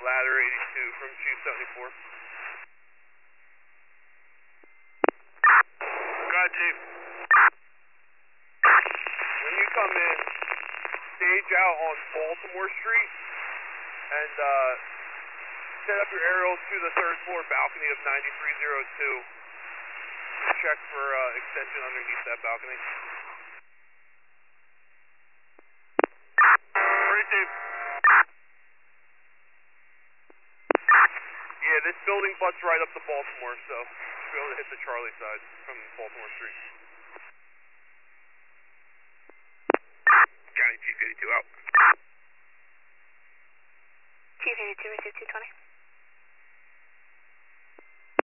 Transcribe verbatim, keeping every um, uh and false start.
Ladder eighty-two from two seventy-four. Go ahead, Chief. When you come in, stage out on Baltimore Street and uh, set up your aerial to the third floor balcony of ninety-three oh two. Check for uh, extension underneath that balcony. Ready, Chief. Yeah, this building butts right up to Baltimore, so you should be able to hit the Charlie side from Baltimore Street. County Chief eighty-two out. Chief eighty-two, receive two twenty.